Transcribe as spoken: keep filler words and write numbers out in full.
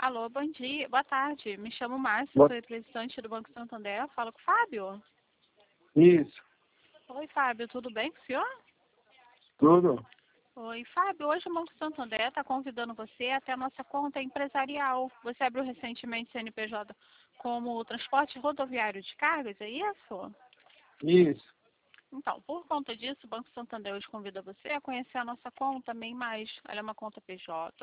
Alô, bom dia, boa tarde. Me chamo Márcia, Boa- sou representante do Banco Santander. Falo com o Fábio. Isso, Oi, Fábio, tudo bem com o senhor? tudo. Oi, Fábio, hoje o Banco Santander está convidando você até a nossa conta empresarial. Você abriu recentemente C N P J como transporte rodoviário de cargas, é isso? Isso. Então, por conta disso, o Banco Santander hoje convida você a conhecer a nossa conta MEI Mais. Ela é uma conta P J.